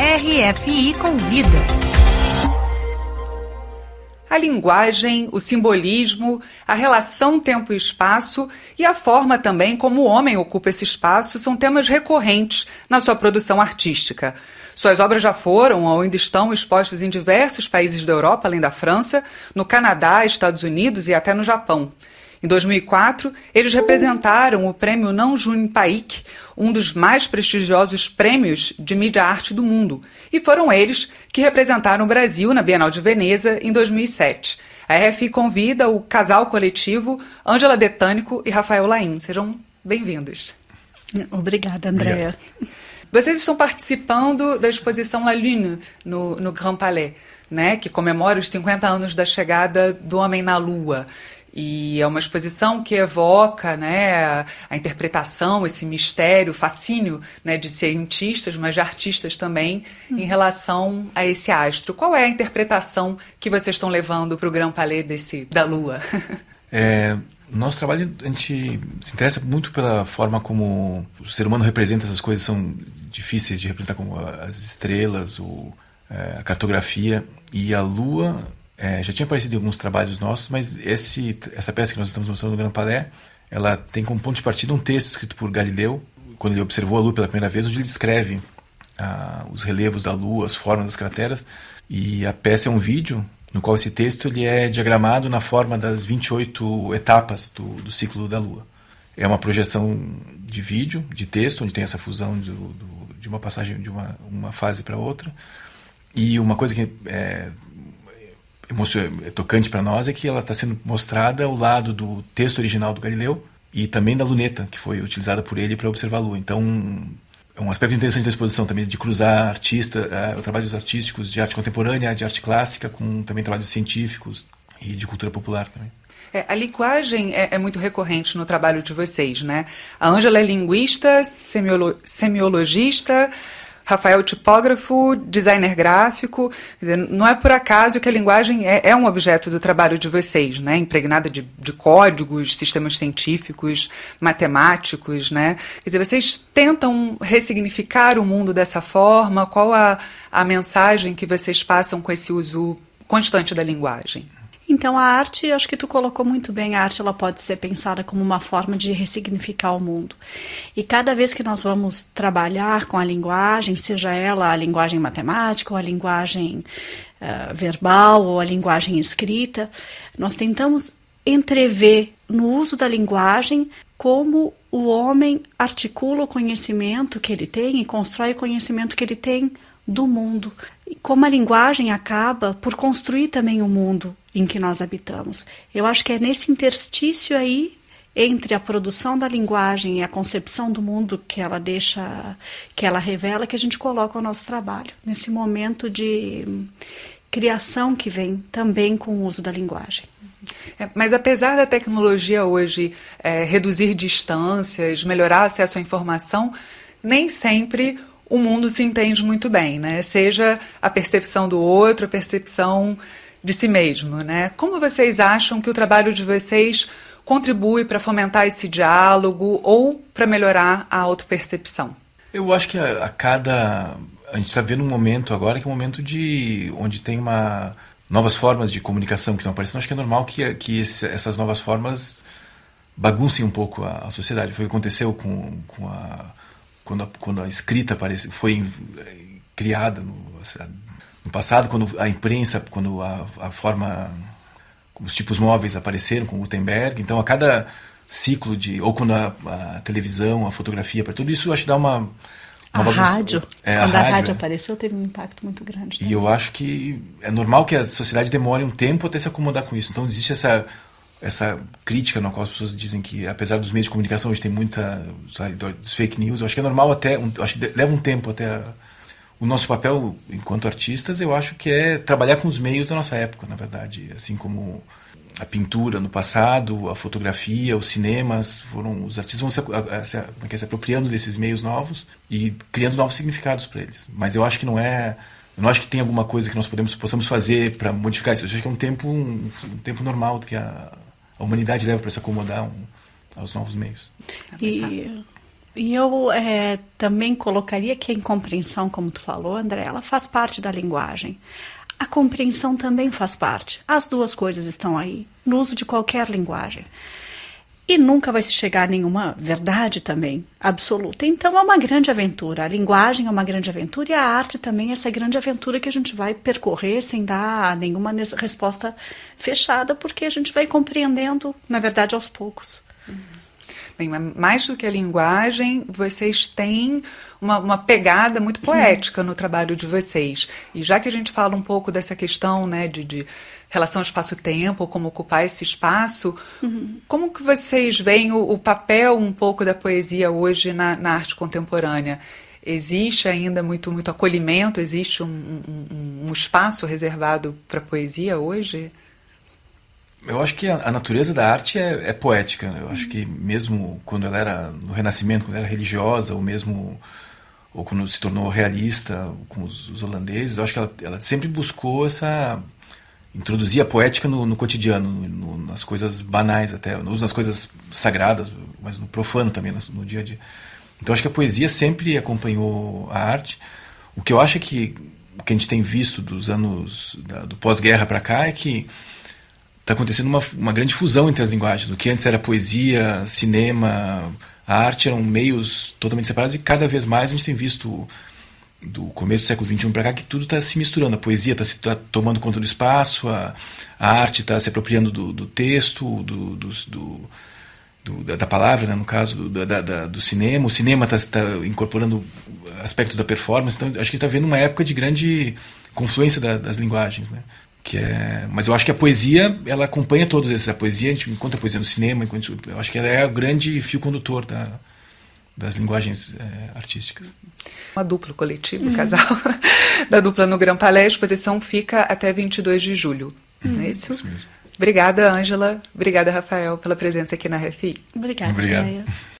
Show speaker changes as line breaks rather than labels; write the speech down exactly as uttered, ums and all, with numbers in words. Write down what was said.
R F I Convida. A linguagem, o simbolismo, a relação tempo e espaço e a forma também como o homem ocupa esse espaço são temas recorrentes na sua produção artística. Suas obras já foram ou ainda estão expostas em diversos países da Europa, além da França, no Canadá, Estados Unidos e até no Japão. Em dois mil e quatro, eles representaram o Prêmio Não June Paik, um dos mais prestigiosos prêmios de mídia arte do mundo, e foram eles que representaram o Brasil na Bienal de Veneza em dois mil e sete. A R F I convida o casal coletivo Ângela Detânico e Rafael Laim. Sejam bem-vindos.
Obrigada, Andréa.
Vocês estão participando da exposição La Lune no, no Grand Palais, né, que comemora os cinquenta anos da chegada do homem na Lua. E é uma exposição que evoca, né, a, a interpretação, esse mistério, fascínio, né, de cientistas, mas de artistas também, hum. em relação a esse astro. Qual é a interpretação que vocês estão levando para o Grand Palais desse, da Lua?
É, nosso trabalho, a gente se interessa muito pela forma como o ser humano representa essas coisas, são difíceis de representar, como as estrelas, o, é, a cartografia, e a Lua... É, já tinha aparecido em alguns trabalhos nossos, mas esse, essa peça que nós estamos mostrando no Grand Palais, ela tem como ponto de partida um texto escrito por Galileu, quando ele observou a Lua pela primeira vez, onde ele descreve ah, os relevos da Lua, as formas das crateras, e a peça é um vídeo no qual esse texto ele é diagramado na forma das vinte e oito etapas do, do ciclo da Lua. É uma projeção de vídeo, de texto, onde tem essa fusão do, do, de uma passagem de uma, uma fase para outra, e uma coisa que é é tocante para nós é que ela está sendo mostrada ao lado do texto original do Galileu e também da luneta que foi utilizada por ele para observar a Lua. Então, é um aspecto interessante da exposição também, de cruzar artista, uh, trabalhos artísticos de arte contemporânea, de arte clássica, com também trabalhos científicos e de cultura popular também.
É, a linguagem é, é muito recorrente no trabalho de vocês, né? A Ângela é linguista, semiolo- semiologista... Rafael é tipógrafo, designer gráfico. Quer dizer, não é por acaso que a linguagem é, é um objeto do trabalho de vocês, né? Impregnada de, de códigos, sistemas científicos, matemáticos, né? Quer dizer, vocês tentam ressignificar o mundo dessa forma? Qual a, a mensagem que vocês passam com esse uso constante da linguagem?
Então, a arte, acho que tu colocou muito bem, a arte ela pode ser pensada como uma forma de ressignificar o mundo. E cada vez que nós vamos trabalhar com a linguagem, seja ela a linguagem matemática, ou a linguagem uh, verbal, ou a linguagem escrita, nós tentamos entrever no uso da linguagem como o homem articula o conhecimento que ele tem e constrói o conhecimento que ele tem do mundo. E como a linguagem acaba por construir também o mundo em que nós habitamos. Eu acho que é nesse interstício aí, entre a produção da linguagem e a concepção do mundo que ela deixa, que ela revela, que a gente coloca o nosso trabalho. Nesse momento de criação que vem também com o uso da linguagem.
É, mas apesar da tecnologia hoje é, reduzir distâncias, melhorar o acesso à informação, nem sempre o mundo se entende muito bem, né? Seja a percepção do outro, a percepção de si mesmo, né? Como vocês acham que o trabalho de vocês contribui para fomentar esse diálogo ou para melhorar a autopercepção?
Eu acho que a, a cada... A gente está vendo um momento agora que é um momento de onde tem uma, novas formas de comunicação que estão aparecendo. Acho que é normal que, que esse, essas novas formas baguncem um pouco a, a sociedade. Foi o que aconteceu com, com a... Quando a, quando a escrita aparece, foi criada no, no passado, quando a imprensa, quando a, a forma, os tipos móveis apareceram com Gutenberg. Então, a cada ciclo de, ou quando a, a televisão, a fotografia, para tudo isso, acho que dá uma, uma
a
bagunça.
rádio,
é,
quando
a
a
rádio,
rádio
é.
apareceu, teve um impacto muito grande. Também.
E eu acho que é normal que a sociedade demore um tempo até se acomodar com isso. Então, existe essa essa crítica na qual as pessoas dizem que, apesar dos meios de comunicação, hoje tem muita, sabe, dos fake news. Eu acho que é normal até, um, acho que leva um tempo até a, o nosso papel enquanto artistas, eu acho que é trabalhar com os meios da nossa época, na verdade, assim como a pintura no passado, a fotografia, os cinemas, foram os artistas vão se, a, se, a, se apropriando desses meios novos e criando novos significados para eles. Mas eu acho que não é, eu não acho que tem alguma coisa que nós podemos possamos fazer para modificar isso. Eu acho que é um tempo um, um tempo normal que a, a humanidade leva para se acomodar um, aos novos meios.
E E eu é, também colocaria que a incompreensão, como tu falou, André, ela faz parte da linguagem. A compreensão também faz parte. As duas coisas estão aí, no uso de qualquer linguagem. E nunca vai se chegar a nenhuma verdade também, absoluta. Então é uma grande aventura. A linguagem é uma grande aventura e a arte também é essa grande aventura que a gente vai percorrer sem dar nenhuma resposta fechada, porque a gente vai compreendendo, na verdade, aos poucos.
Bem, mais do que a linguagem, vocês têm uma, uma pegada muito poética no trabalho de vocês. E já que a gente fala um pouco dessa questão, né, de, de relação espaço-tempo, como ocupar esse espaço, uhum. como que vocês veem o, o papel um pouco da poesia hoje na, na arte contemporânea? Existe ainda muito, muito acolhimento? Existe um, um, um espaço reservado para a poesia hoje?
Eu acho que a, a natureza da arte é, é poética. Eu acho que mesmo quando ela era no Renascimento, quando ela era religiosa, ou mesmo ou quando se tornou realista com os, os holandeses, eu acho que ela, ela sempre buscou essa introduzir a poética no, no cotidiano, no, no, nas coisas banais até, no uso das coisas sagradas, mas no profano também, no, no dia a dia. Então acho que a poesia sempre acompanhou a arte. O que eu acho é que o que a gente tem visto dos anos da, do pós-guerra para cá é que está acontecendo uma, uma grande fusão entre as linguagens. O que antes era poesia, cinema, a arte eram meios totalmente separados, e cada vez mais a gente tem visto, do começo do século vinte e um para cá, que tudo está se misturando. A poesia está tá tomando conta do espaço, a, a arte está se apropriando do, do texto, do, do, do, do, da, da palavra, né, no caso do, da, da, do cinema. O cinema está tá incorporando aspectos da performance. Então acho que está vendo uma época de grande confluência da, das linguagens, né? Que é, mas eu acho que a poesia, ela acompanha todos esses. A poesia, a gente encontra a poesia no cinema, encontra, eu acho que ela é o grande fio condutor da, das linguagens é, artísticas.
Uma dupla coletiva, uhum. casal da dupla no Gran Palais. A exposição fica até vinte e dois de julho, uhum. não é isso?
Isso mesmo.
Obrigada, Ângela. Obrigada, Rafael, pela presença aqui na R F I.
Obrigada.
Obrigado.